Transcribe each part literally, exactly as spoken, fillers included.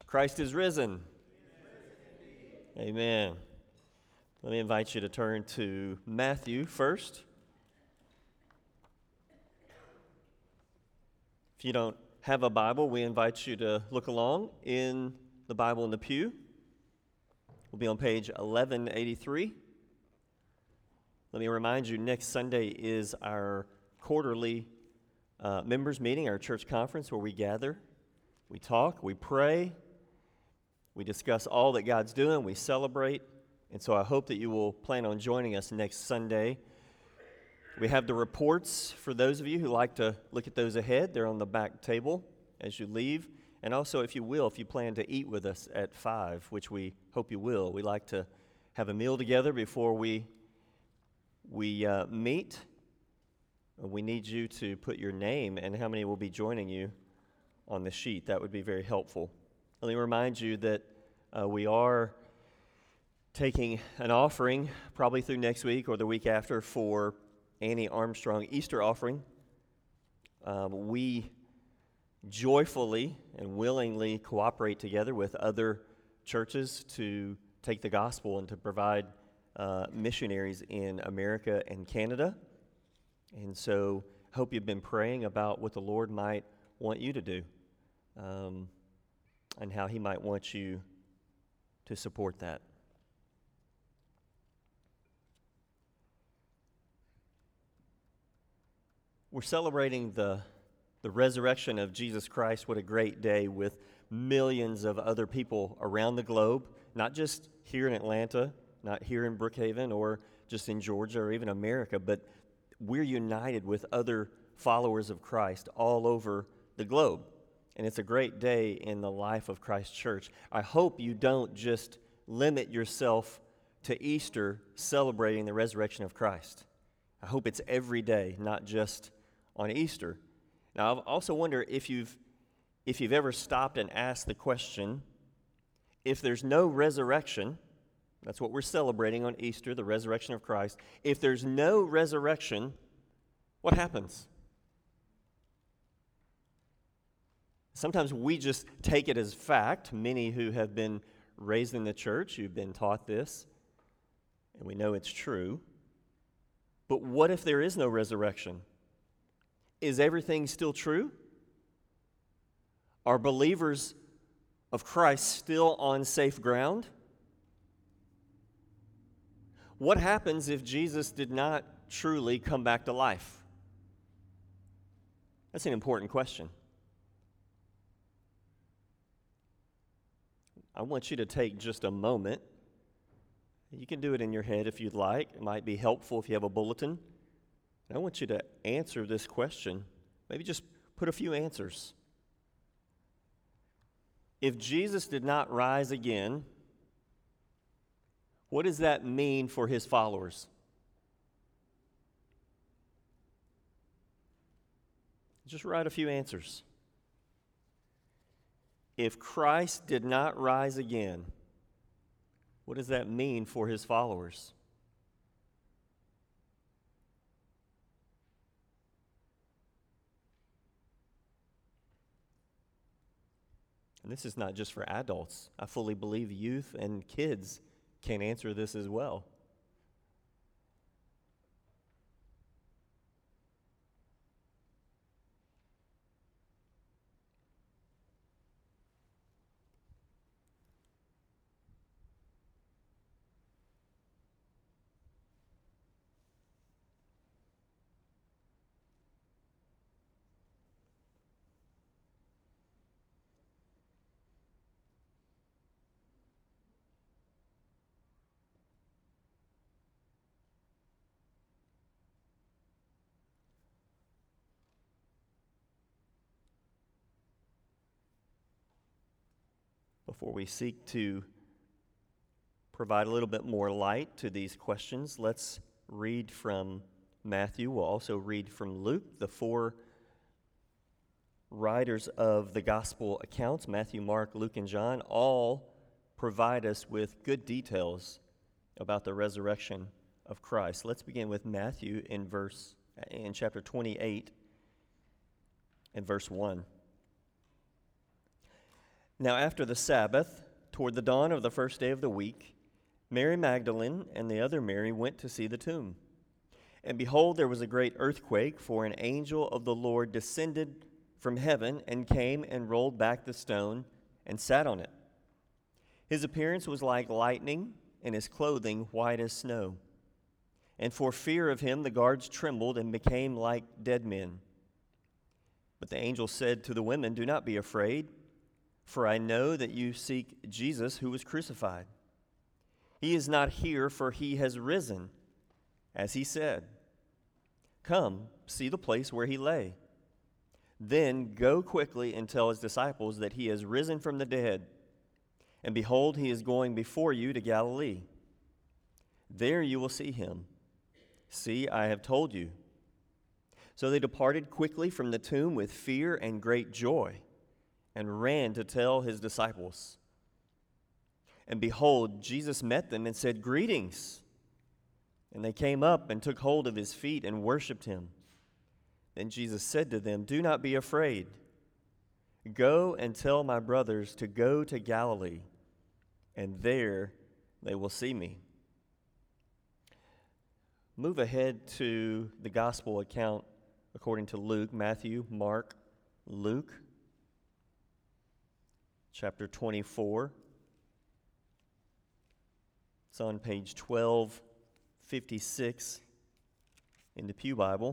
Christ is risen. Amen. Let me invite you to turn to Matthew first. If you don't have a Bible, we invite you to look along in the Bible in the pew. We'll be on page eleven eighty-three. Let me remind you, next Sunday is our quarterly uh, members meeting, our church conference where we gather, we talk, we pray, we discuss all that God's doing, we celebrate, and so I hope that you will plan on joining us next Sunday. We have the reports for those of you who like to look at those ahead. They're on the back table as you leave. And also, if you will, if you plan to eat with us at five, which we hope you will, we like to have a meal together before we we uh, meet. We need you to put your name and how many will be joining you on the sheet. That would be very helpful. Let me remind you that uh, we are taking an offering probably through next week or the week after for Annie Armstrong Easter offering. Um, we joyfully and willingly cooperate together with other churches to take the gospel and to provide uh, missionaries in America and Canada. And so I hope you've been praying about what the Lord might want you to do um, and how he might want you to support that. We're celebrating the, the resurrection of Jesus Christ. What a great day with millions of other people around the globe, not just here in Atlanta, not here in Brookhaven or just in Georgia or even America, but we're united with other followers of Christ all over the globe. And it's a great day in the life of Christ Church. I hope you don't just limit yourself to Easter celebrating the resurrection of Christ. I hope it's every day, not just on Easter. Now, I also wonder if you've if you've ever stopped and asked the question, if there's no resurrection, that's what we're celebrating on Easter, the resurrection of Christ. If there's no resurrection, what happens? Sometimes we just take it as fact. Many who have been raised in the church, you've been taught this, and we know it's true. But what if there is no resurrection? Is everything still true? Are believers of Christ still on safe ground? What happens if Jesus did not truly come back to life? That's an important question. I want you to take just a moment. You can do it in your head if you'd like. It might be helpful if you have a bulletin. I want you to answer this question. Maybe just put a few answers. If Jesus did not rise again, what does that mean for his followers? Just write a few answers. If Christ did not rise again, what does that mean for his followers? And this is not just for adults. I fully believe youth and kids can answer this as well. Before we seek to provide a little bit more light to these questions, let's read from Matthew. We'll also read from Luke, the four writers of the gospel accounts, Matthew, Mark, Luke, and John, all provide us with good details about the resurrection of Christ. Let's begin with Matthew in verse in chapter twenty-eight and verse one. Now after the Sabbath, toward the dawn of the first day of the week, Mary Magdalene and the other Mary went to see the tomb. And behold, there was a great earthquake, for an angel of the Lord descended from heaven and came and rolled back the stone and sat on it. His appearance was like lightning, and his clothing white as snow. And for fear of him, the guards trembled and became like dead men. But the angel said to the women, "Do not be afraid, for I know that you seek Jesus who was crucified. He is not here, for he has risen, as he said. Come, see the place where he lay. Then go quickly and tell his disciples that he has risen from the dead. And behold, he is going before you to Galilee. There you will see him. See, I have told you." So they departed quickly from the tomb with fear and great joy, and ran to tell his disciples. And behold, Jesus met them and said, "Greetings." And they came up and took hold of his feet and worshipped him. Then Jesus said to them, "Do not be afraid. Go and tell my brothers to go to Galilee, and there they will see me." Move ahead to the gospel account according to Luke, Matthew, Mark, Luke, chapter twenty-four. It's on page twelve fifty-six in the Pew Bible.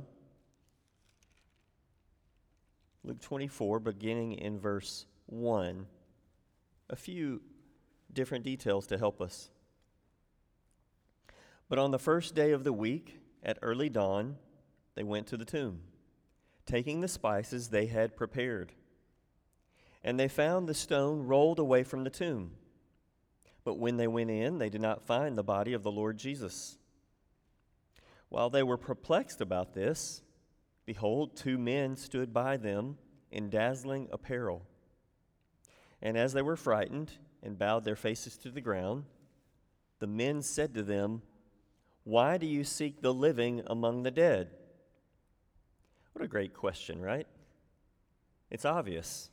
Luke twenty-four, beginning in verse one. A few different details to help us. But on the first day of the week, at early dawn, they went to the tomb, taking the spices they had prepared. And they found the stone rolled away from the tomb. But when they went in, they did not find the body of the Lord Jesus. While they were perplexed about this, behold, two men stood by them in dazzling apparel. And as they were frightened and bowed their faces to the ground, the men said to them, "Why do you seek the living among the dead?" What a great question, right? It's obvious.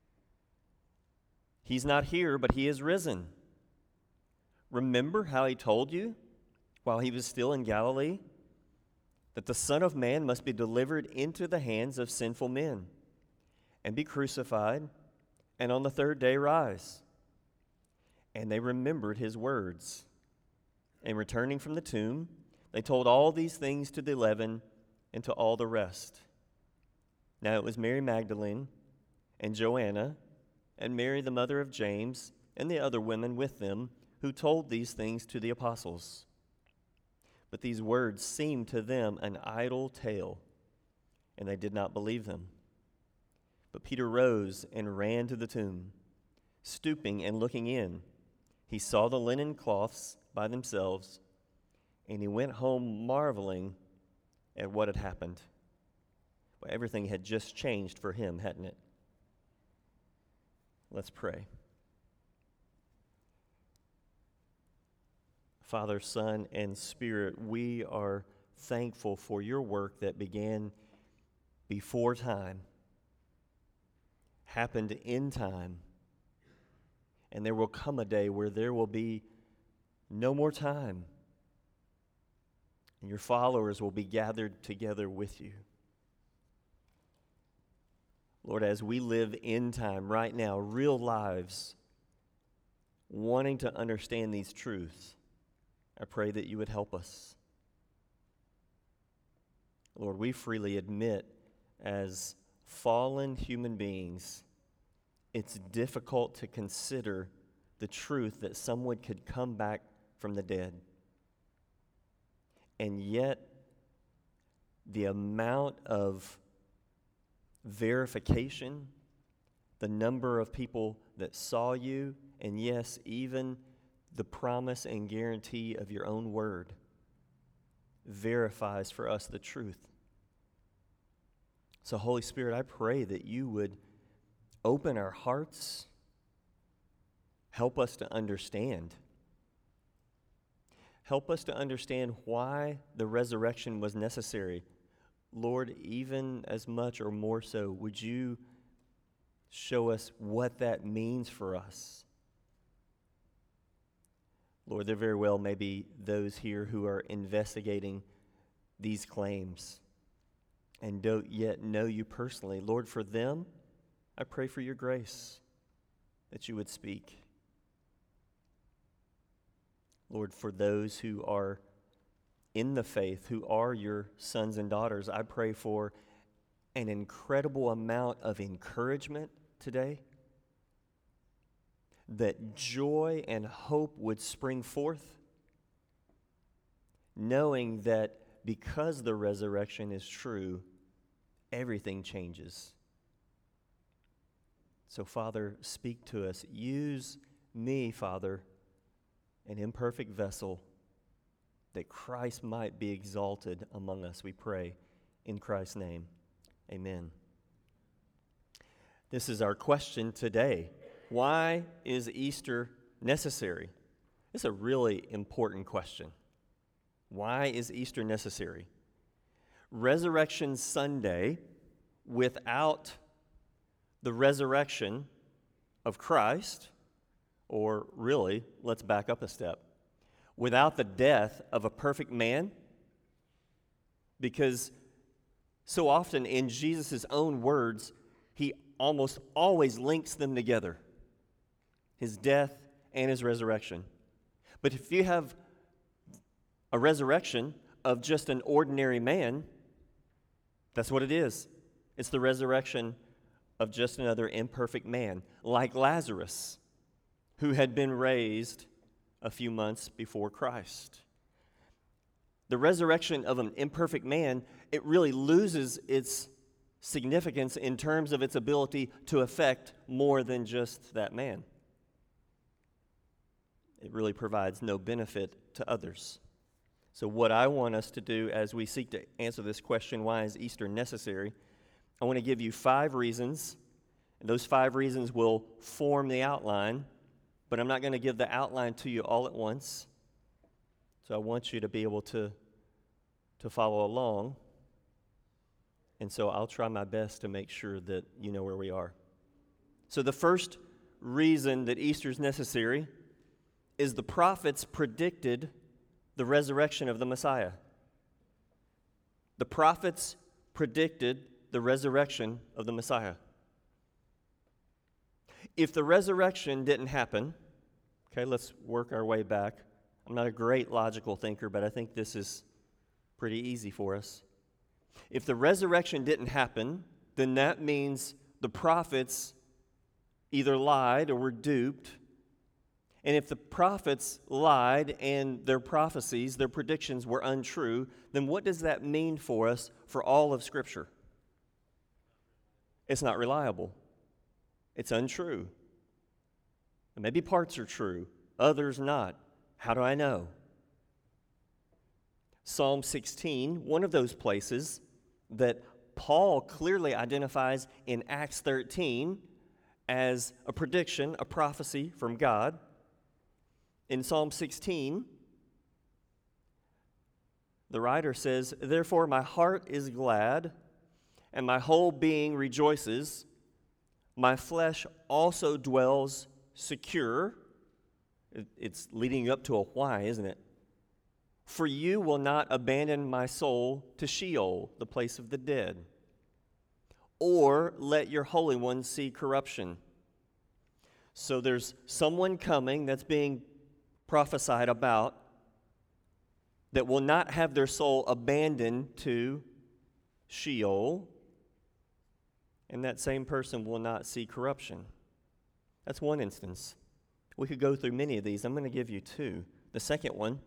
He's not here, but he is risen. Remember how he told you while he was still in Galilee that the Son of Man must be delivered into the hands of sinful men and be crucified, and on the third day rise. And they remembered his words. And returning from the tomb, they told all these things to the eleven and to all the rest. Now it was Mary Magdalene and Joanna and Mary the mother of James and the other women with them who told these things to the apostles. But these words seemed to them an idle tale, and they did not believe them. But Peter rose and ran to the tomb. Stooping and looking in, he saw the linen cloths by themselves, and he went home marveling at what had happened. Well, everything had just changed for him, hadn't it? Let's pray. Father, Son, and Spirit, we are thankful for your work that began before time, happened in time, and there will come a day where there will be no more time, and your followers will be gathered together with you. Lord, as we live in time right now, real lives, wanting to understand these truths, I pray that you would help us. Lord, we freely admit as fallen human beings, it's difficult to consider the truth that someone could come back from the dead. And yet, the amount of verification, the number of people that saw you, and yes, even the promise and guarantee of your own word verifies for us the truth. So, Holy Spirit, I pray that you would open our hearts, help us to understand. Help us to understand why the resurrection was necessary. Lord, even as much or more so, would you Show us what that means for us. Lord, there very well may be those here who are investigating these claims and don't yet know you personally. Lord, for them, I pray for your grace, that you would speak. Lord, for those who are in the faith, who are your sons and daughters, I pray for an incredible amount of encouragement today, that joy and hope would spring forth, knowing that because the resurrection is true, everything changes. So, Father, speak to us. Use me, Father, an imperfect vessel, that Christ might be exalted among us, we pray in Christ's name. Amen. This is our question today. Why is Easter necessary? It's a really important question. Why is Easter necessary? Resurrection Sunday, without the resurrection of Christ, or really, let's back up a step, without the death of a perfect man, because so often in Jesus' own words, he almost always links them together, his death and his resurrection. But if you have a resurrection of just an ordinary man, that's what it is. It's the resurrection of just another imperfect man, like Lazarus, who had been raised a few months before Christ. The resurrection of an imperfect man, it really loses its significance in terms of its ability to affect more than just that man. It really provides no benefit to others. So what I want us to do as we seek to answer this question, why is Easter necessary, I want to give you five reasons, and those five reasons will form the outline, but I'm not going to give the outline to you all at once. So I want you to be able to, to follow along, and so I'll try my best to make sure that you know where we are. So the first reason that Easter is necessary is the prophets predicted the resurrection of the Messiah. The prophets predicted the resurrection of the Messiah. If the resurrection didn't happen, okay, let's work our way back. I'm not a great logical thinker, but I think this is pretty easy for us. If the resurrection didn't happen, then that means the prophets either lied or were duped. And if the prophets lied and their prophecies, their predictions were untrue, then what does that mean for us for all of Scripture? It's not reliable. It's untrue. And maybe parts are true, others not. How do I know? Psalm sixteen, one of those places that Paul clearly identifies in Acts thirteen as a prediction, a prophecy from God. In Psalm sixteen, the writer says, "Therefore my heart is glad, and my whole being rejoices. My flesh also dwells secure." It's leading up to a why, isn't it? "For you will not abandon my soul to Sheol, the place of the dead, or let your Holy One see corruption." So there's someone coming that's being prophesied about that will not have their soul abandoned to Sheol, and that same person will not see corruption. That's one instance. We could go through many of these. I'm going to give you two. The second one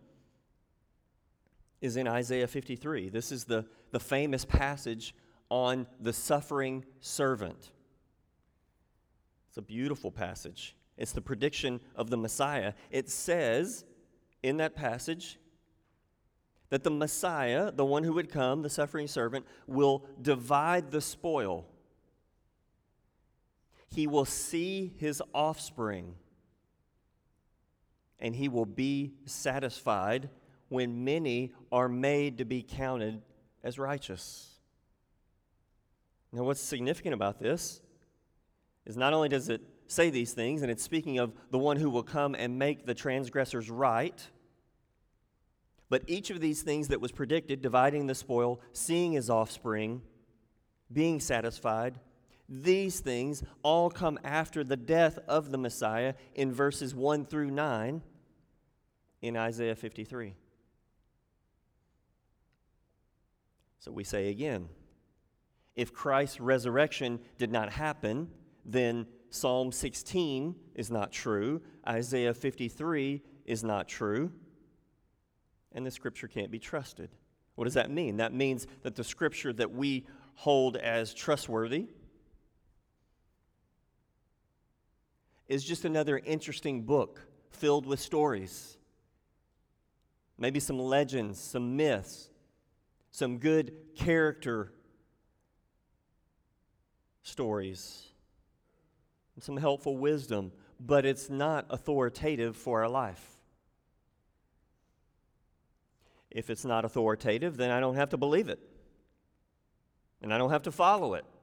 is in Isaiah fifty-three. This is the, the famous passage on the suffering servant. It's a beautiful passage. It's the prediction of the Messiah. It says in that passage that the Messiah, the one who would come, the suffering servant, will divide the spoil. He will see his offspring, and he will be satisfied when many are made to be counted as righteous. Now, what's significant about this is not only does it say these things, and it's speaking of the one who will come and make the transgressors right, but each of these things that was predicted, dividing the spoil, seeing his offspring, being satisfied, these things all come after the death of the Messiah in verses one through nine in Isaiah fifty-three. So we say again, if Christ's resurrection did not happen, then Psalm sixteen is not true, Isaiah fifty-three is not true, and the Scripture can't be trusted. What does that mean? That means that the Scripture that we hold as trustworthy is just another interesting book filled with stories, maybe some legends, some myths, some good character stories, and some helpful wisdom, but it's not authoritative for our life. If it's not authoritative, then I don't have to believe it, and I don't have to follow it.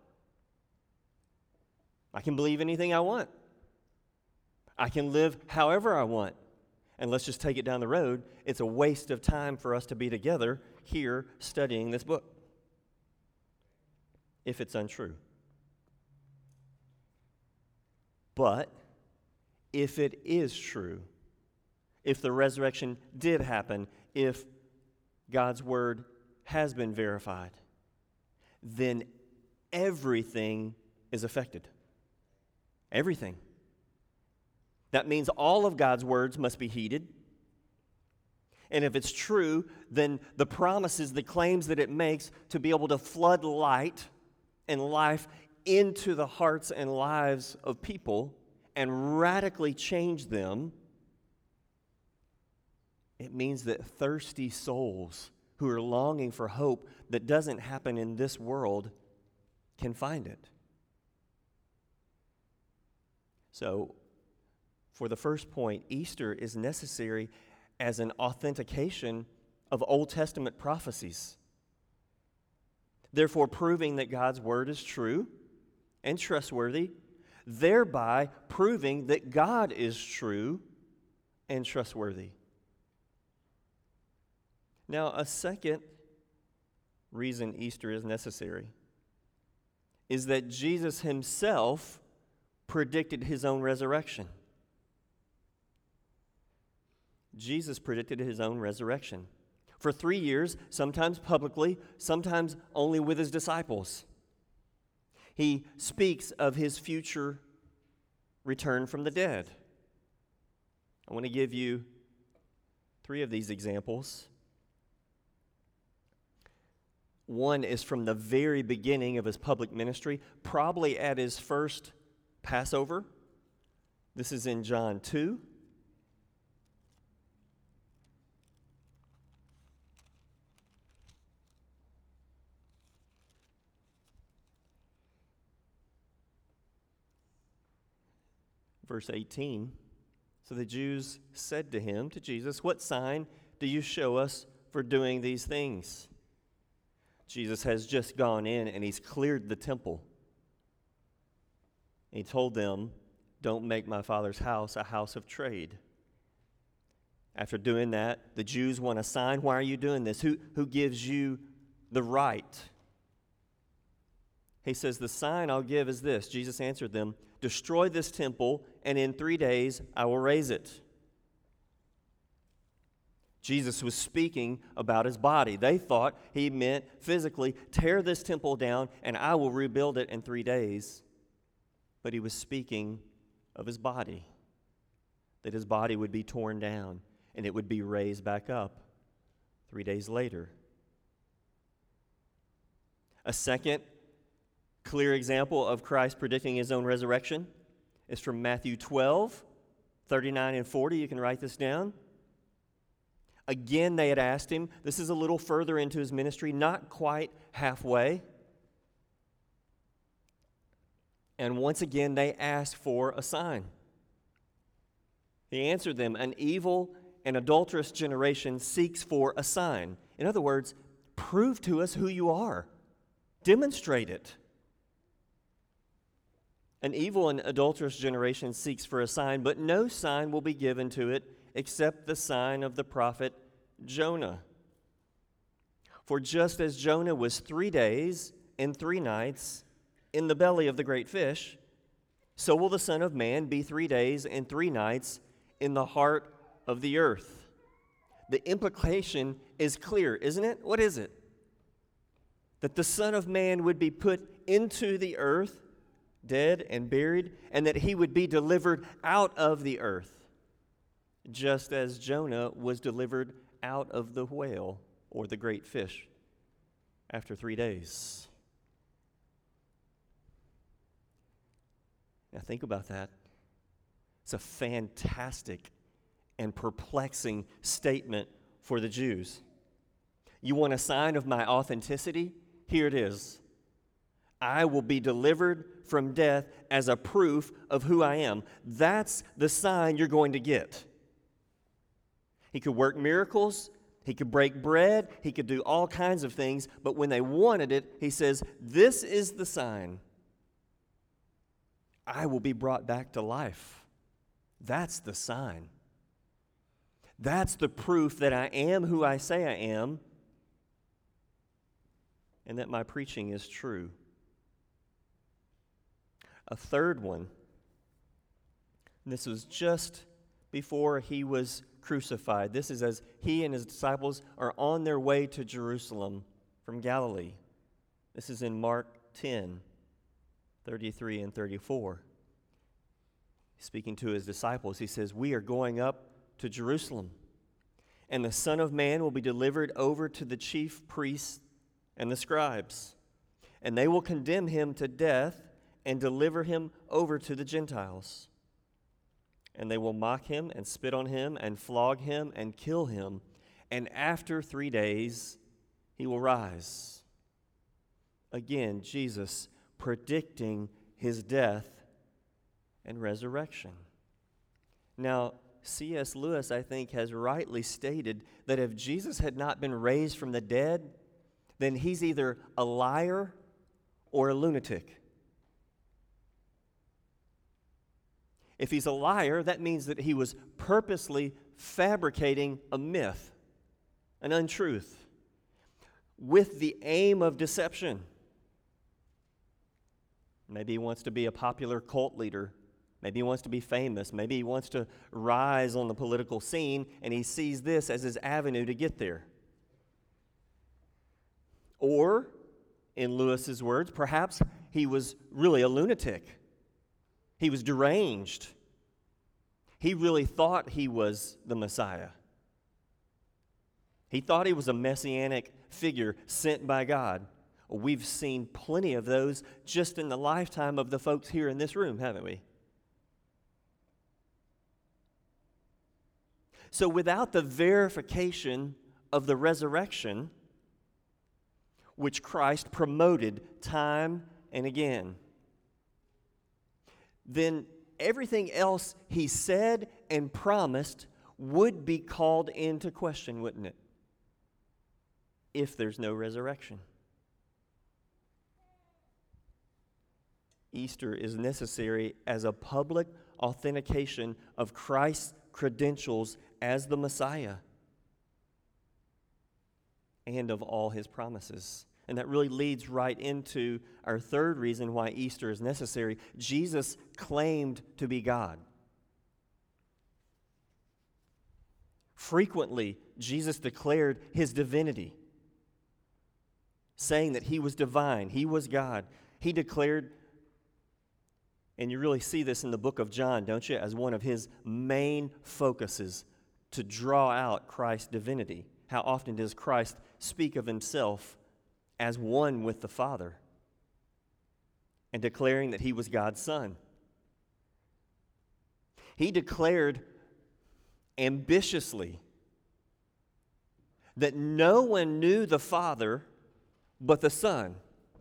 I can believe anything I want. I can live however I want. And let's just take it down the road. It's a waste of time for us to be together here studying this book if it's untrue. But if it is true, if the resurrection did happen, if God's word has been verified, then everything is affected. Everything. That means all of God's words must be heeded. And if it's true, then the promises, the claims that it makes to be able to flood light and life into the hearts and lives of people and radically change them, it means that thirsty souls who are longing for hope that doesn't happen in this world can find it. So, for the first point, Easter is necessary as an authentication of Old Testament prophecies, therefore proving that God's word is true and trustworthy, thereby proving that God is true and trustworthy. Now, a second reason Easter is necessary is that Jesus himself predicted his own resurrection. Jesus predicted his own resurrection. For three years, sometimes publicly, sometimes only with his disciples. He speaks of his future return from the dead. I want to give you three of these examples. One is from the very beginning of his public ministry, probably at his first Passover. This is in John two. Verse eighteen, so the Jews said to him, to Jesus, "What sign do you show us for doing these things?" Jesus has just gone in and he's cleared the temple. He told them, "Don't make my Father's house a house of trade." After doing that, the Jews want a sign. Why are you doing this? Who, who gives you the right? He says, "The sign I'll give is this." Jesus answered them, "Destroy this temple, and in three days I will raise it." Jesus was speaking about his body. They thought he meant physically, tear this temple down, and I will rebuild it in three days. But he was speaking of his body, that his body would be torn down, and it would be raised back up three days later. A second clear example of Christ predicting his own resurrection is from Matthew twelve, thirty-nine and forty. You can write this down. Again, they had asked him, this is a little further into his ministry, not quite halfway. And once again, they asked for a sign. He answered them, "An evil and adulterous generation seeks for a sign." In other words, prove to us who you are. Demonstrate it. An evil and adulterous generation seeks for a sign, but no sign will be given to it except the sign of the prophet Jonah. For just as Jonah was three days and three nights in the belly of the great fish, so will the Son of Man be three days and three nights in the heart of the earth. The implication is clear, isn't it? What is it? That the Son of Man would be put into the earth, dead and buried, and that he would be delivered out of the earth, just as Jonah was delivered out of the whale or the great fish after three days. Now think about that. It's a fantastic and perplexing statement for the Jews. You want a sign of my authenticity? Here it is. I will be delivered from death as a proof of who I am. That's the sign you're going to get. He could work miracles. He could break bread. He could do all kinds of things. But when they wanted it, he says, this is the sign. I will be brought back to life. That's the sign. That's the proof that I am who I say I am and that my preaching is true. A third one, and this was just before he was crucified. This is as he and his disciples are on their way to Jerusalem from Galilee. This is in Mark ten, thirty-three and thirty-four. Speaking to his disciples, he says, we are going up to Jerusalem, and the Son of Man will be delivered over to the chief priests and the scribes, and they will condemn him to death and deliver him over to the Gentiles. And they will mock him and spit on him and flog him and kill him, and after three days he will rise. Again, Jesus predicting his death and resurrection. Now, C S Lewis, I think, has rightly stated that if Jesus had not been raised from the dead, then he's either a liar or a lunatic. If he's a liar, that means that he was purposely fabricating a myth, an untruth, with the aim of deception. Maybe he wants to be a popular cult leader. Maybe he wants to be famous. Maybe he wants to rise on the political scene, and he sees this as his avenue to get there. Or, in Lewis's words, perhaps he was really a lunatic. He was deranged. He really thought he was the Messiah. He thought he was a messianic figure sent by God. We've seen plenty of those just in the lifetime of the folks here in this room, haven't we? So without the verification of the resurrection, which Christ promoted time and again, then everything else he said and promised would be called into question, wouldn't it? If there's no resurrection. Easter is necessary as a public authentication of Christ's credentials as the Messiah and of all his promises. And that really leads right into our third reason why Easter is necessary. Jesus claimed to be God. Frequently, Jesus declared his divinity, saying that he was divine, he was God. He declared, and you really see this in the book of John, don't you, as one of his main focuses to draw out Christ's divinity. How often does Christ speak of himself as one with the Father and declaring that he was God's Son? He declared ambitiously that no one knew the Father but the Son.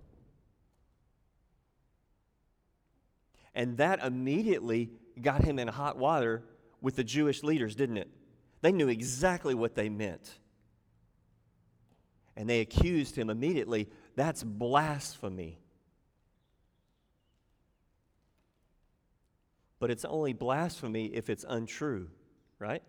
And that immediately got him in hot water with the Jewish leaders, didn't it? They knew exactly what they meant. And they accused him immediately. That's blasphemy. but it's only blasphemy if it's untrue, right?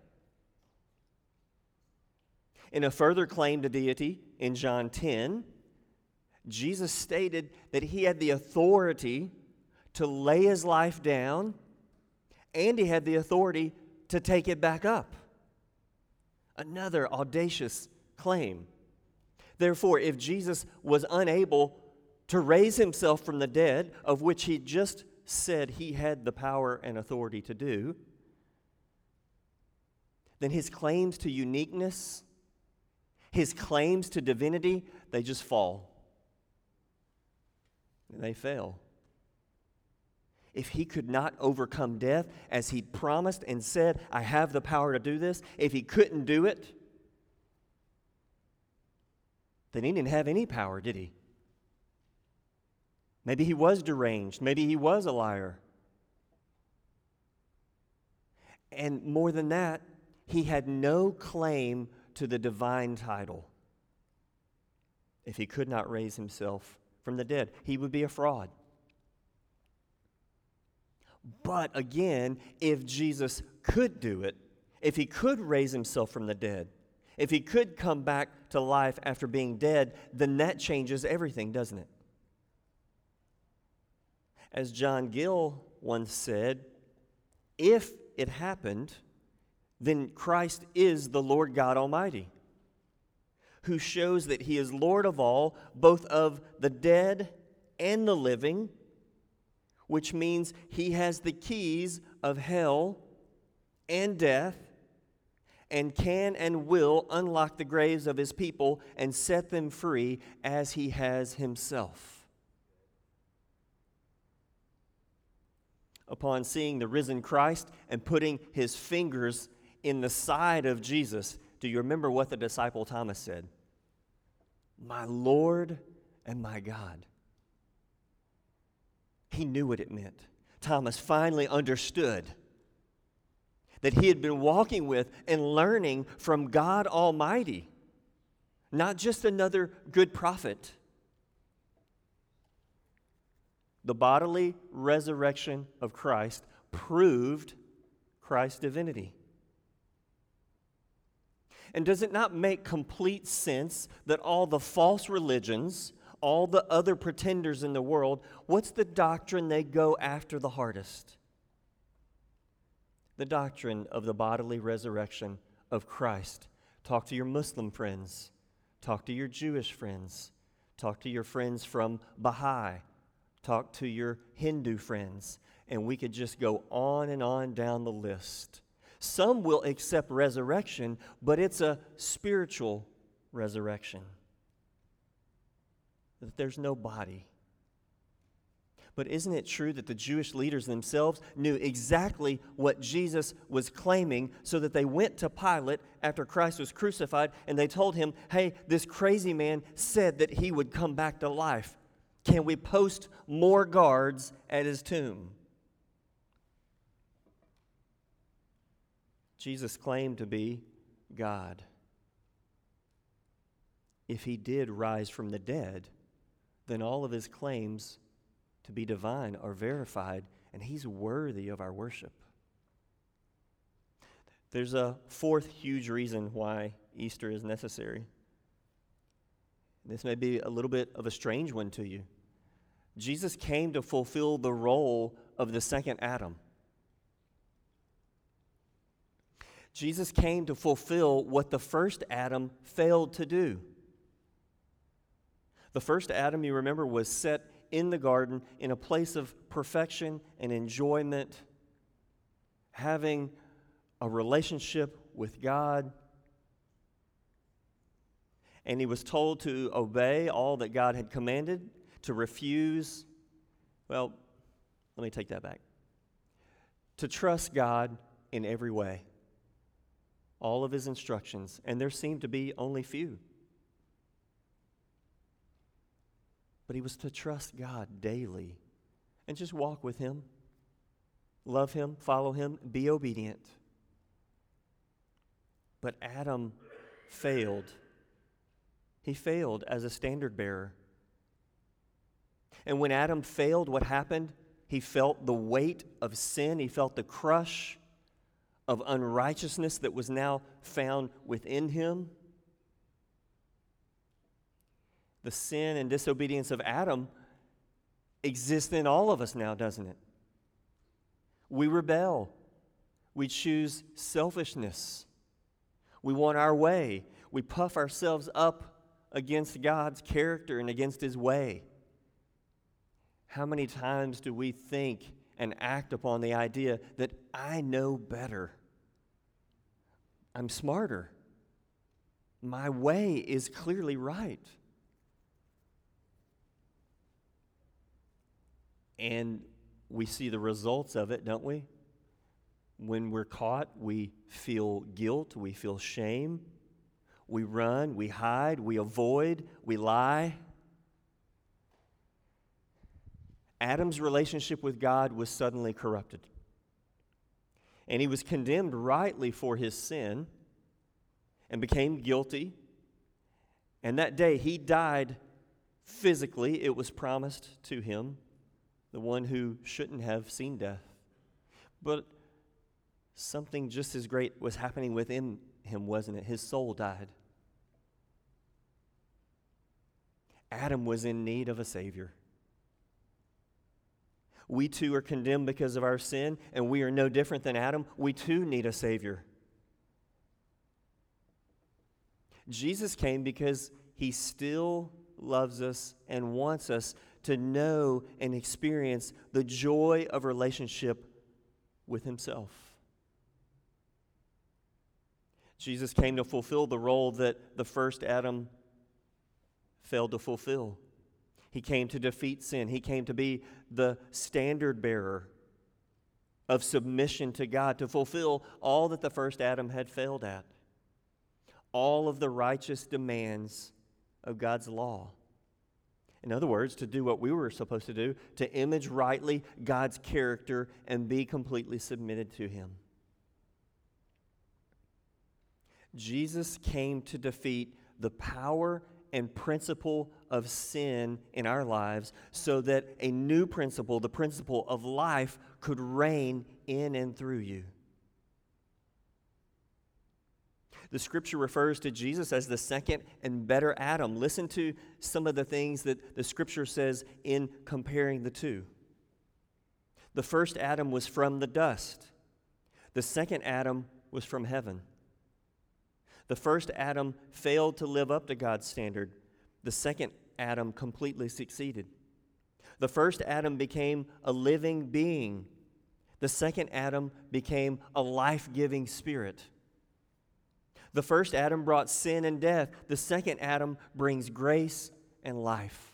In a further claim to deity in John ten, Jesus stated that he had the authority to lay his life down, and he had the authority to take it back up. Another audacious claim. Therefore, if Jesus was unable to raise himself from the dead, of which he just said he had the power and authority to do, then his claims to uniqueness, his claims to divinity, they just fall. They fail. If he could not overcome death as he promised and said, I have the power to do this, if he couldn't do it, then he didn't have any power, did he? Maybe he was deranged. Maybe he was a liar. And more than that, he had no claim to the divine title. If he could not raise himself from the dead, he would be a fraud. But again, if Jesus could do it, if he could raise himself from the dead, if he could come back to life after being dead, then that changes everything, doesn't it? As John Gill once said, if it happened, then Christ is the Lord God Almighty, who shows that he is Lord of all, both of the dead and the living, which means he has the keys of hell and death, and can and will unlock the graves of his people and set them free as he has himself. Upon seeing the risen Christ and putting his fingers in the side of Jesus, do you remember what the disciple Thomas said? My Lord and my God. He knew what it meant. Thomas finally understood that he had been walking with and learning from God Almighty, not just another good prophet. The bodily resurrection of Christ proved Christ's divinity. And does it not make complete sense that all the false religions, all the other pretenders in the world, what's the doctrine they go after the hardest? The doctrine of the bodily resurrection of Christ. Talk to your Muslim friends. Talk to your Jewish friends. Talk to your friends from Baha'i. Talk to your Hindu friends. And we could just go on and on down the list. Some will accept resurrection, but it's a spiritual resurrection. That there's no body. But isn't it true that the Jewish leaders themselves knew exactly what Jesus was claiming, so that they went to Pilate after Christ was crucified and they told him, hey, this crazy man said that he would come back to life. Can we post more guards at his tomb? Jesus claimed to be God. If he did rise from the dead, then all of his claims to be divine are verified, and he's worthy of our worship. There's a fourth huge reason why Easter is necessary. This may be a little bit of a strange one to you. Jesus came to fulfill the role of the second Adam. Jesus came to fulfill what the first Adam failed to do. The first Adam, you remember, was set in the garden in a place of perfection and enjoyment, having a relationship with God. And he was told to obey all that God had commanded, to refuse, well, let me take that back. To trust God in every way. All of his instructions, and there seemed to be only few. But he was to trust God daily and just walk with him, love him, follow him, be obedient. But Adam failed. He failed as a standard bearer. And when Adam failed, what happened? He felt the weight of sin. He felt the crush of unrighteousness that was now found within him. The sin and disobedience of Adam exists in all of us now, doesn't it? We rebel. We choose selfishness. We want our way. We puff ourselves up against God's character and against His way. How many times do we think and act upon the idea that I know better? I'm smarter. My way is clearly right. And we see the results of it, don't we? When we're caught, we feel guilt, we feel shame, we run, we hide, we avoid, we lie. Adam's relationship with God was suddenly corrupted. And he was condemned rightly for his sin and became guilty. And that day he died physically. It was promised to him, the one who shouldn't have seen death. But something just as great was happening within him, wasn't it? His soul died. Adam was in need of a Savior. We too are condemned because of our sin, and we are no different than Adam. We too need a Savior. Jesus came because He still loves us and wants us to know and experience the joy of relationship with Himself. Jesus came to fulfill the role that the first Adam failed to fulfill. He came to defeat sin. He came to be the standard bearer of submission to God, to fulfill all that the first Adam had failed at, all of the righteous demands of God's law. In other words, to do what we were supposed to do, to image rightly God's character and be completely submitted to Him. Jesus came to defeat the power and principle of sin in our lives so that a new principle, the principle of life, could reign in and through you. The Scripture refers to Jesus as the second and better Adam. Listen to some of the things that the Scripture says in comparing the two. The first Adam was from the dust. The second Adam was from heaven. The first Adam failed to live up to God's standard. The second Adam completely succeeded. The first Adam became a living being. The second Adam became a life-giving spirit. The first Adam brought sin and death. The second Adam brings grace and life.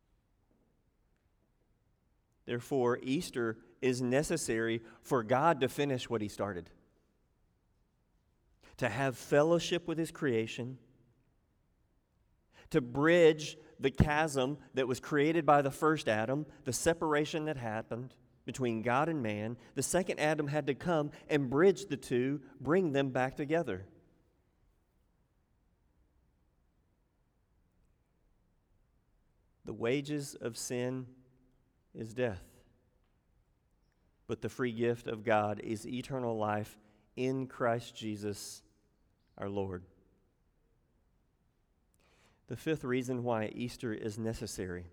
Therefore, Easter is necessary for God to finish what He started. To have fellowship with His creation, to bridge the chasm that was created by the first Adam, the separation that happened between God and man. The second Adam had to come and bridge the two, bring them back together. The wages of sin is death, but the free gift of God is eternal life in Christ Jesus our Lord. The fifth reason why Easter is necessary.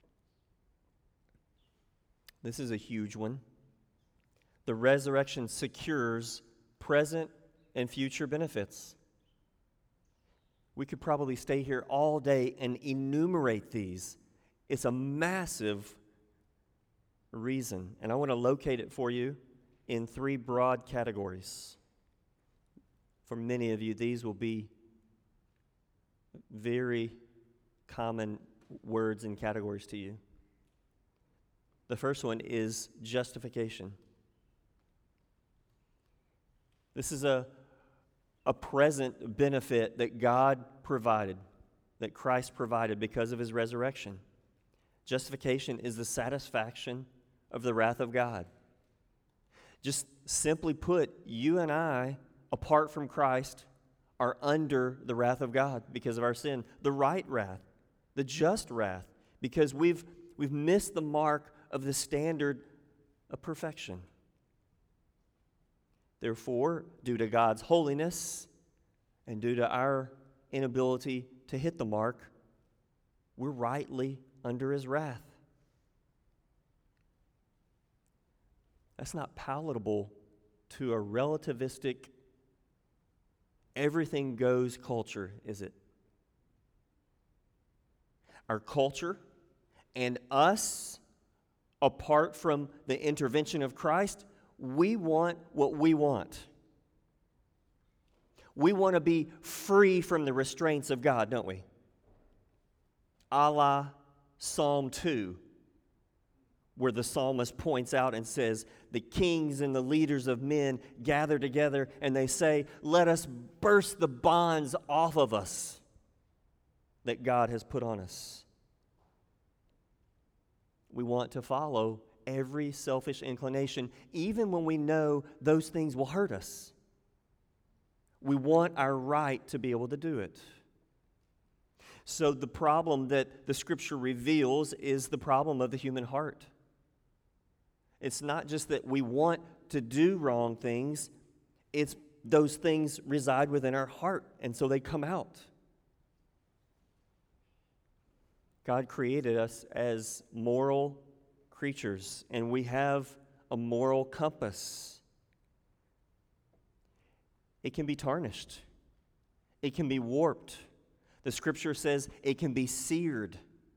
This is a huge one. The resurrection secures present and future benefits. We could probably stay here all day and enumerate these. It's a massive reason, and I want to locate it for you in three broad categories. For many of you, these will be very common words and categories to you. The first one is justification. This is a, a present benefit that God provided, that Christ provided because of His resurrection. Justification is the satisfaction of the wrath of God. Just simply put, you and I, apart from Christ, are under the wrath of God because of our sin. The right wrath, the just wrath, because we've, we've missed the mark of the standard of perfection. Therefore, due to God's holiness and due to our inability to hit the mark, we're rightly under his wrath. That's not palatable to a relativistic, everything goes culture, is it? Our culture and us, apart from the intervention of Christ, we want what we want. We want to be free from the restraints of God, don't we? A la Psalm two, where the psalmist points out and says, the kings and the leaders of men gather together and they say, let us burst the bonds off of us that God has put on us. We want to follow every selfish inclination, even when we know those things will hurt us. We want our right to be able to do it. So the problem that the Scripture reveals is the problem of the human heart. It's not just that we want to do wrong things, it's those things reside within our heart, and so they come out. God created us as moral creatures, and we have a moral compass. It can be tarnished. It can be warped. The Scripture says it can be seared.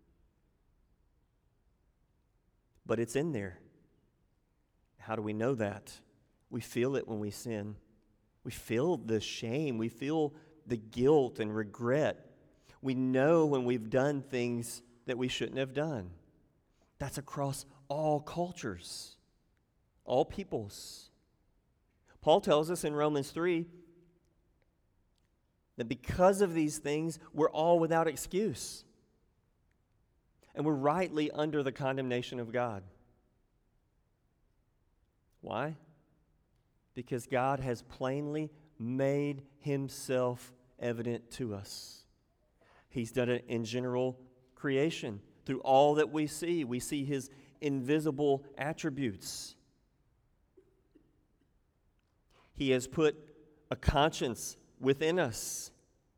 But it's in there. How do we know that? We feel it when we sin. We feel the shame. We feel the guilt and regret. We know when we've done things that we shouldn't have done. That's across all cultures, all peoples. Paul tells us in Romans three that because of these things, we're all without excuse. And we're rightly under the condemnation of God. Why? Because God has plainly made himself evident to us. He's done it in general creation. Through all that we see, we see his invisible attributes. He has put a conscience within us.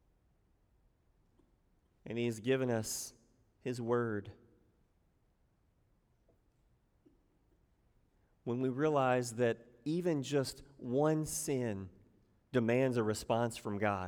And he has given us his word. When we realize that even just one sin demands a response from God,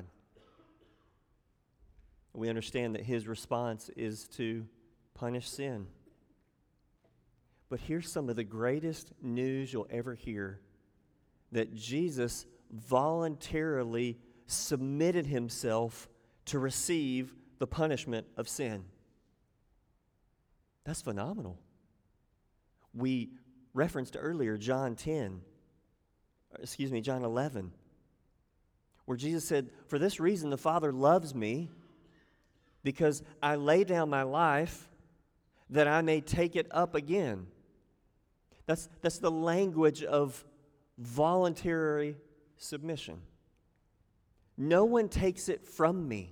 we understand that his response is to punish sin. But here's some of the greatest news you'll ever hear, that Jesus voluntarily submitted himself to receive the punishment of sin. That's phenomenal. We referenced earlier John ten, excuse me, John eleven, where Jesus said, "For this reason the Father loves me, because I lay down my life that I may take it up again." That's, that's the language of voluntary submission. No one takes it from me.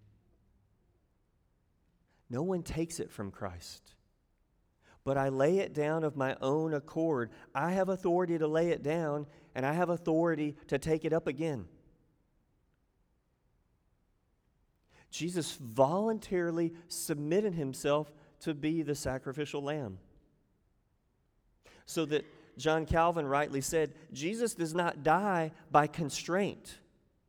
No one takes it from Christ. But I lay it down of my own accord. I have authority to lay it down, and I have authority to take it up again. Jesus voluntarily submitted himself to be the sacrificial lamb. So that John Calvin rightly said, Jesus does not die by constraint,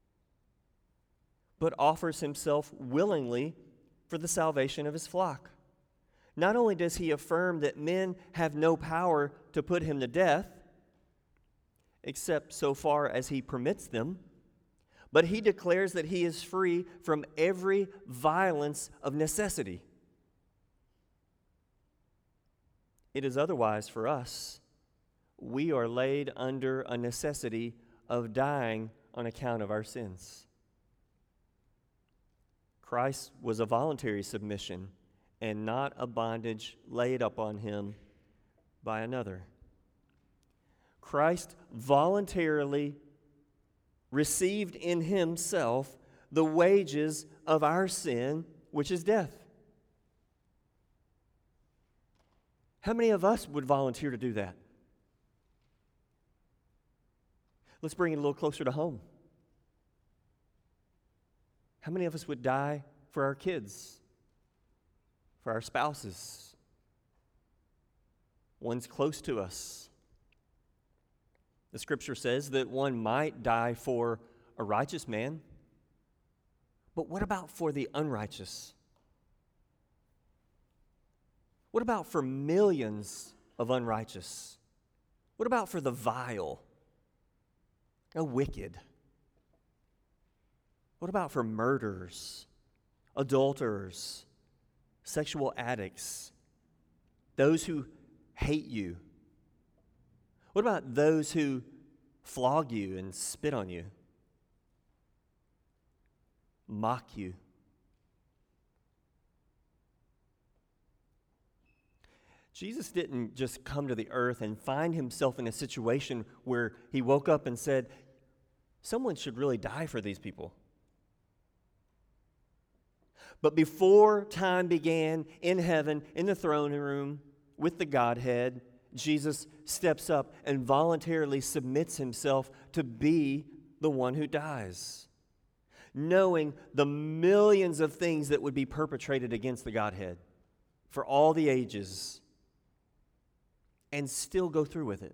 but offers himself willingly for the salvation of his flock. Not only does he affirm that men have no power to put him to death, except so far as he permits them, but he declares that he is free from every violence of necessity. It is otherwise for us. We are laid under a necessity of dying on account of our sins. Christ was a voluntary submission and not a bondage laid upon him by another. Christ voluntarily received in himself the wages of our sin, which is death. How many of us would volunteer to do that? Let's bring it a little closer to home. How many of us would die for our kids, for our spouses, ones close to us? The Scripture says that one might die for a righteous man, but what about for the unrighteous? What about for millions of unrighteous? What about for the vile, the wicked? What about for murderers, adulterers, sexual addicts, those who hate you? What about those who flog you and spit on you, mock you? Jesus didn't just come to the earth and find himself in a situation where he woke up and said, someone should really die for these people. But before time began in heaven, in the throne room, with the Godhead, Jesus steps up and voluntarily submits himself to be the one who dies, knowing the millions of things that would be perpetrated against the Godhead for all the ages, and still go through with it.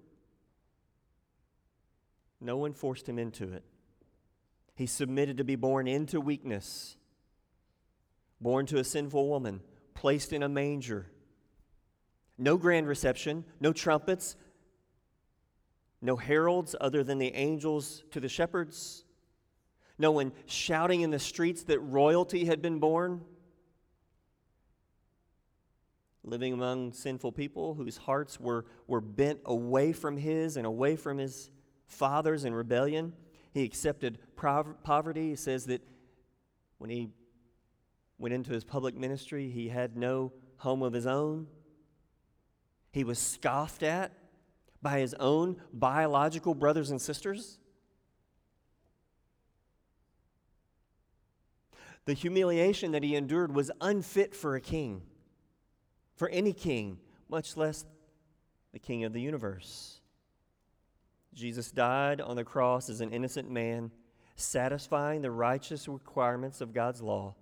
No one forced him into it. He submitted to be born into weakness, born to a sinful woman, placed in a manger. No grand reception, no trumpets, no heralds other than the angels to the shepherds, no one shouting in the streets that royalty had been born. Living among sinful people whose hearts were, were bent away from his and away from his fathers in rebellion. He accepted prov- poverty. He says that when he went into his public ministry, he had no home of his own. He was scoffed at by his own biological brothers and sisters. The humiliation that he endured was unfit for a king, for any king, much less the King of the universe. Jesus died on the cross as an innocent man, satisfying the righteous requirements of God's law,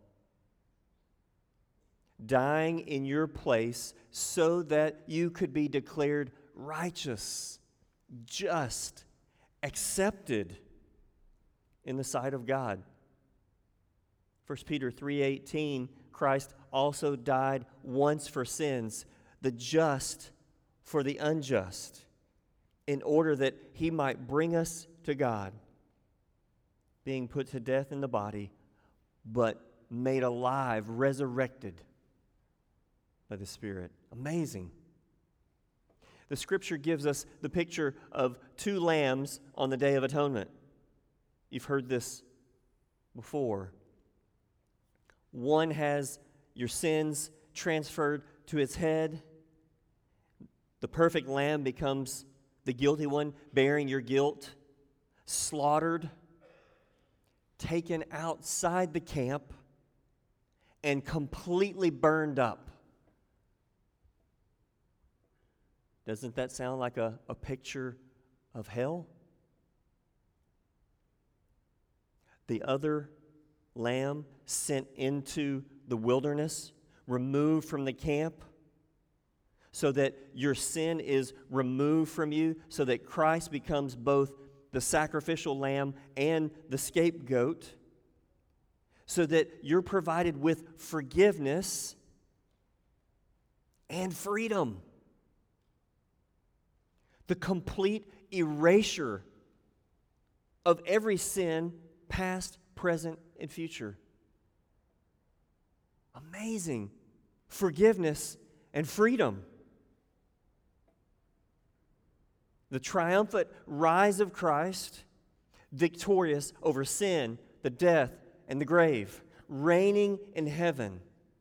dying in your place so that you could be declared righteous, just, accepted in the sight of God. First Peter three eighteen, Christ also died once for sins, the just for the unjust, in order that he might bring us to God, being put to death in the body, but made alive, resurrected by the Spirit. Amazing. The Scripture gives us the picture of two lambs on the Day of Atonement. You've heard this before. One has your sins transferred to its head. The perfect lamb becomes the guilty one, bearing your guilt, slaughtered, taken outside the camp, and completely burned up. Doesn't that sound like a, a picture of hell? The other lamb sent into the wilderness, removed from the camp, so that your sin is removed from you, so that Christ becomes both the sacrificial lamb and the scapegoat, so that you're provided with forgiveness and freedom. The complete erasure of every sin, past, present, and future. Amazing forgiveness and freedom. The triumphant rise of Christ, victorious over sin, the death, and the grave, reigning in heaven,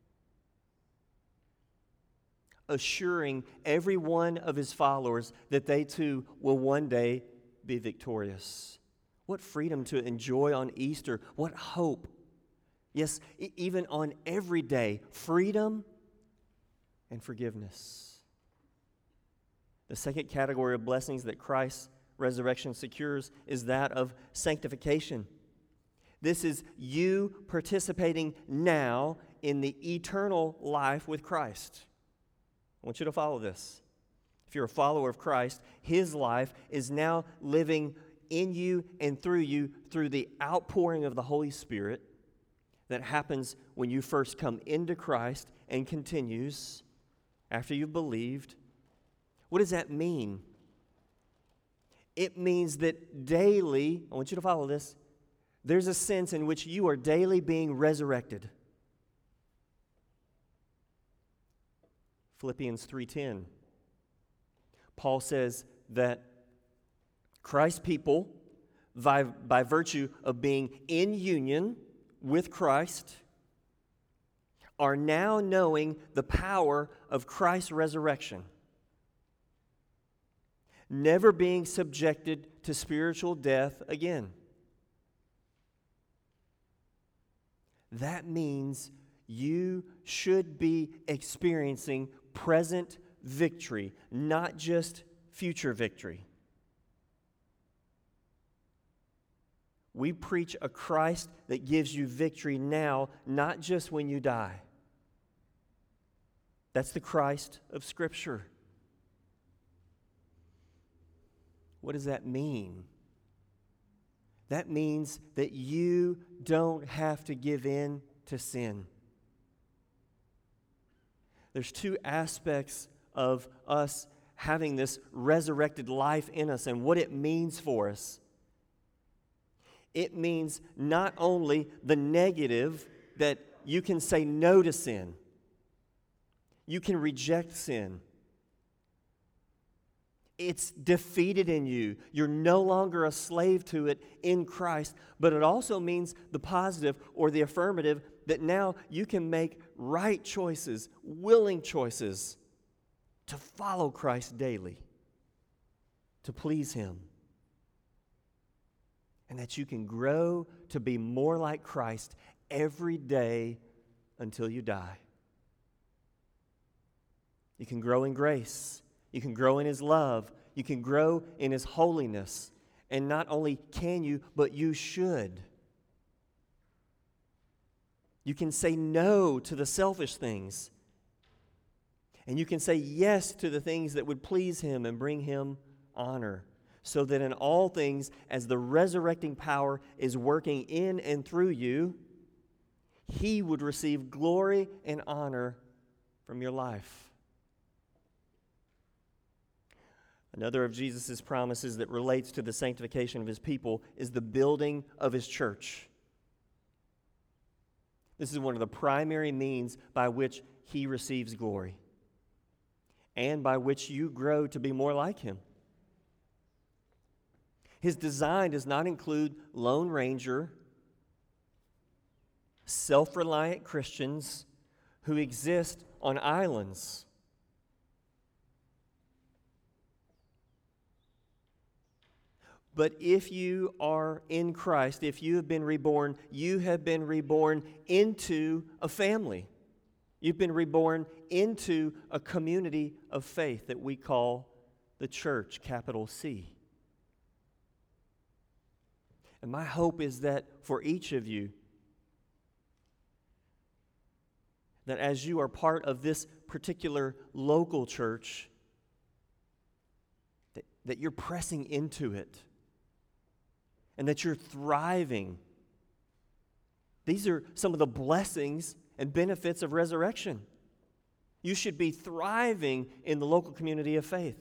assuring every one of his followers that they too will one day be victorious. What freedom to enjoy on Easter. What hope. Yes, e- even on every day, freedom and forgiveness. The second category of blessings that Christ resurrection secures is that of sanctification. This is you participating now in the eternal life with Christ. I want you to follow this. If you're a follower of Christ, His life is now living in you and through you through the outpouring of the Holy Spirit that happens when you first come into Christ and continues after you've believed. What does that mean? It means that daily, I want you to follow this, there's a sense in which you are daily being resurrected. Philippians three ten. Paul says that Christ's people, by, by virtue of being in union with Christ, are now knowing the power of Christ's resurrection, never being subjected to spiritual death again. That means you should be experiencing present victory, not just future victory. We preach a Christ that gives you victory now, not just when you die. That's the Christ of Scripture. What does that mean? That means that you don't have to give in to sin. There's two aspects of us having this resurrected life in us and what it means for us. It means not only the negative, that you can say no to sin, you can reject sin. It's defeated in you. You're no longer a slave to it in Christ. But it also means the positive or the affirmative, that now you can make right choices, willing choices to follow Christ daily, to please Him. And that you can grow to be more like Christ every day until you die. You can grow in grace. You can grow in His love. You can grow in His holiness. And not only can you, but you should. You can say no to the selfish things. And you can say yes to the things that would please Him and bring Him honor. So that in all things, as the resurrecting power is working in and through you, He would receive glory and honor from your life. Another of Jesus' promises that relates to the sanctification of His people is the building of His church. This is one of the primary means by which He receives glory and by which you grow to be more like Him. His design does not include Lone Ranger, self-reliant Christians who exist on islands. But if you are in Christ, if you have been reborn, you have been reborn into a family. You've been reborn into a community of faith that we call the church, capital C. And my hope is that for each of you, that as you are part of this particular local church, that, that you're pressing into it. And that you're thriving. These are some of the blessings and benefits of resurrection. You should be thriving in the local community of faith.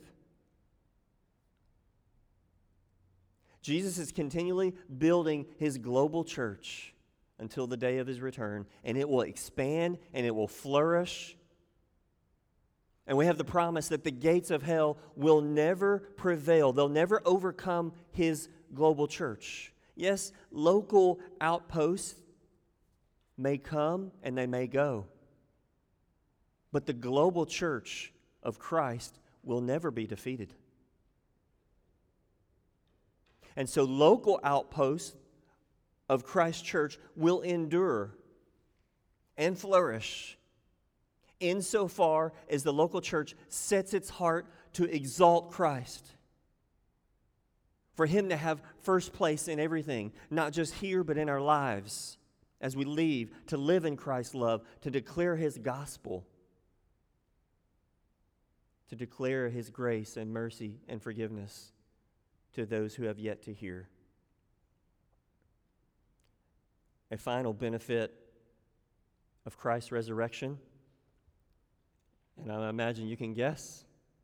Jesus is continually building His global church until the day of His return, and it will expand and it will flourish. And we have the promise that the gates of hell will never prevail. They'll never overcome His global church. Yes, local outposts may come and they may go. But the global church of Christ will never be defeated. And so local outposts of Christ's church will endure and flourish insofar as the local church sets its heart to exalt Christ. for Him to have first place in everything, not just here, but in our lives as we leave, to live in Christ's love, to declare His gospel, to declare His grace and mercy and forgiveness to those who have yet to hear. A final benefit of Christ's resurrection, and I imagine you can guess: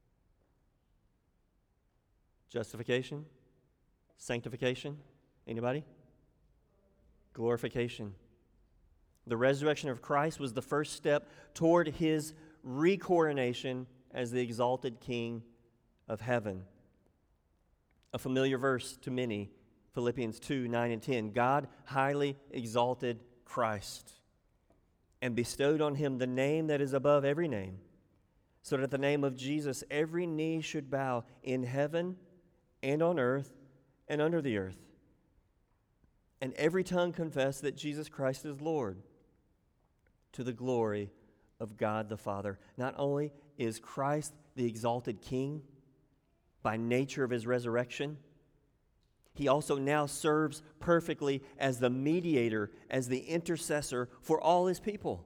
justification, sanctification. Anybody? Glorification. The resurrection of Christ was the first step toward His recoronation as the exalted King of heaven. A familiar verse to many, Philippians two, nine and ten. God highly exalted Christ and bestowed on Him the name that is above every name, so that at the name of Jesus every knee should bow in heaven and on earth and under the earth, and every tongue confess that Jesus Christ is Lord, to the glory of God the Father. Not only is Christ the exalted King by nature of His resurrection, He also now serves perfectly as the mediator, as the intercessor for all His people,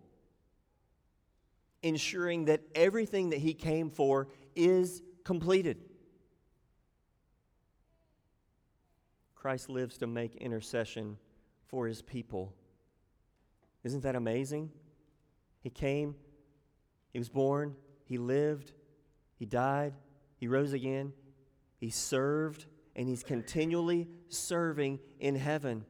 ensuring that everything that He came for is completed. Christ lives to make intercession for His people. Isn't that amazing? He came, He was born, He lived, He died, He rose again, He served, and He's continually serving in heaven.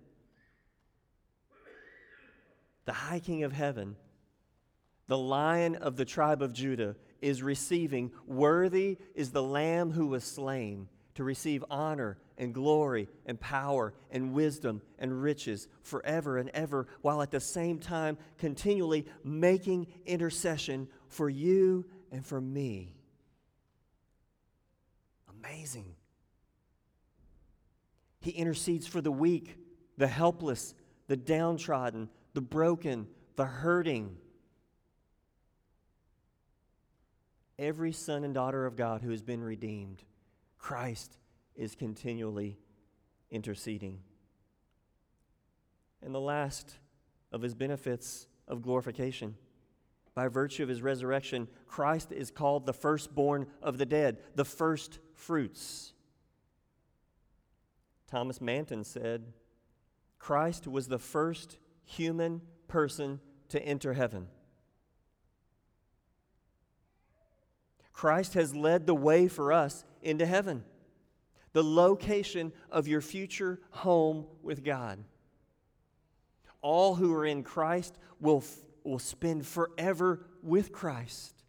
The High King of heaven, the Lion of the tribe of Judah, is receiving, worthy is the Lamb who was slain, to receive honor and glory and power and wisdom and riches forever and ever, while at the same time continually making intercession for you and for me. Amazing. He intercedes for the weak, the helpless, the downtrodden, the broken, the hurting. Every son and daughter of God who has been redeemed, Christ is continually interceding. And the last of His benefits of glorification, by virtue of His resurrection, Christ is called the firstborn of the dead, the first fruits. Thomas Manton said, Christ was the first human person to enter heaven. Christ has led the way for us into heaven, the location of your future home with God. All who are in Christ will, will spend forever with Christ.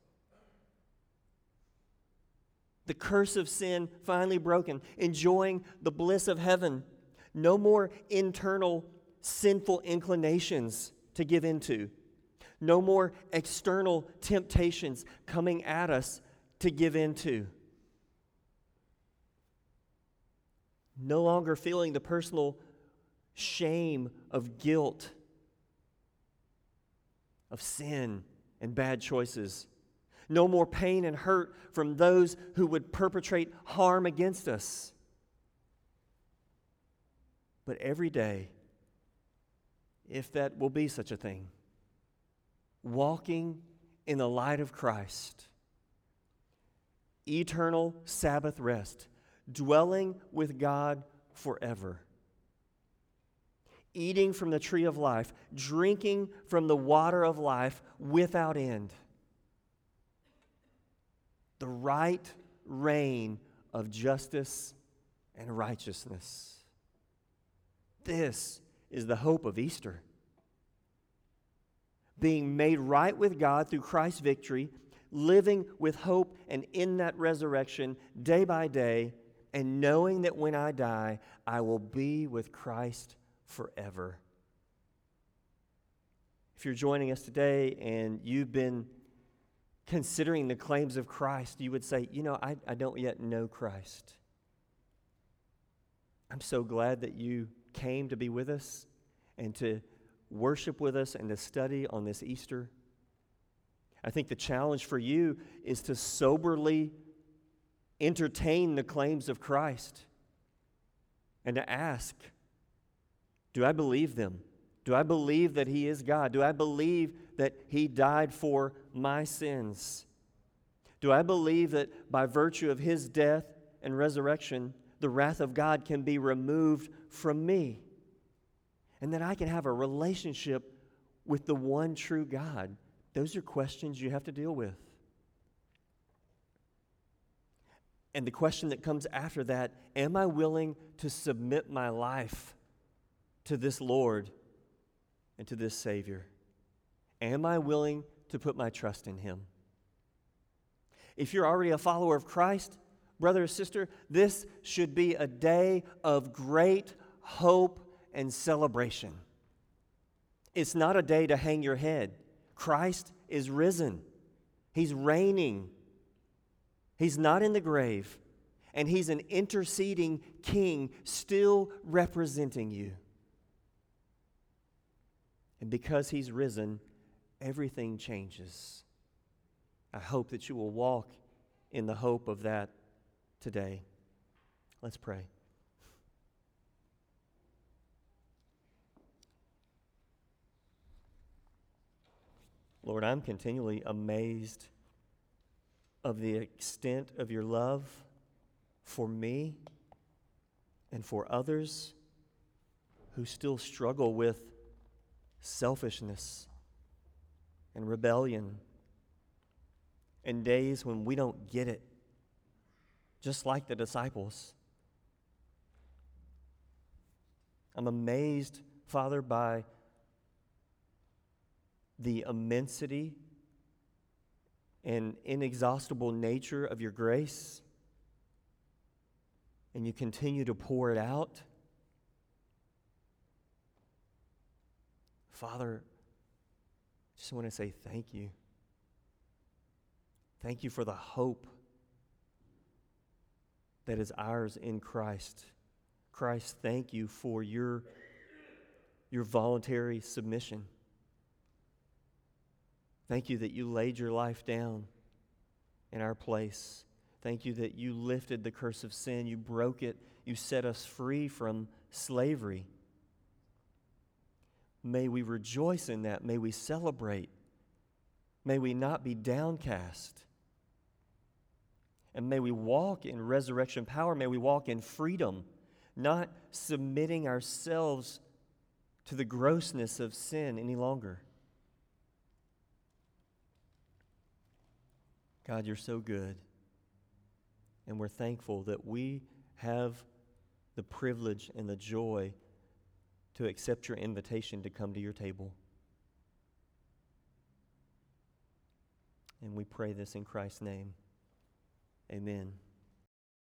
The curse of sin finally broken, enjoying the bliss of heaven. No more internal sinful inclinations to give into. No more external temptations coming at us to give into. No longer feeling the personal shame of guilt, of sin and bad choices. No more pain and hurt from those who would perpetrate harm against us. But every day, if that will be such a thing, walking in the light of Christ, eternal Sabbath rest, dwelling with God forever, eating from the tree of life, drinking from the water of life without end. The right reign of justice and righteousness. This is the hope of Easter. Being made right with God through Christ's victory, living with hope and in that resurrection day by day, and knowing that when I die, I will be with Christ forever. If you're joining us today and you've been considering the claims of Christ, you would say, you know, I, I don't yet know Christ. I'm so glad that you came to be with us and to worship with us and to study on this Easter. I think the challenge for you is to soberly entertain the claims of Christ. and to ask, do I believe them? Do I believe that He is God? Do I believe that He died for my sins? Do I believe that by virtue of His death and resurrection, the wrath of God can be removed from me? And that I can have a relationship with the one true God? Those are questions you have to deal with. And the question that comes after that, am I willing to submit my life to this Lord and to this Savior? Am I willing to put my trust in Him? If you're already a follower of Christ, brother or sister, this should be a day of great hope and celebration. It's not a day to hang your head. Christ is risen. He's reigning. He's not in the grave. And He's an interceding King still representing you. And because He's risen, everything changes. I hope that you will walk in the hope of that today. Let's pray. Lord, I'm continually amazed of the extent of your love for me and for others who still struggle with selfishness and rebellion and days when we don't get it, just like the disciples. I'm amazed, Father, by the immensity and inexhaustible nature of your grace, and you continue to pour it out. Father, I just want to say thank you. Thank you for the hope that is ours in Christ. Christ, thank you for your, your voluntary submission. Thank you that you laid your life down in our place. Thank you that you lifted the curse of sin. You broke it. You set us free from slavery. May we rejoice in that. May we celebrate. May we not be downcast. And may we walk in resurrection power. May we walk in freedom, not submitting ourselves to the grossness of sin any longer. God, you're so good. And we're thankful that we have the privilege and the joy to accept your invitation to come to your table. And we pray this in Christ's name. Amen.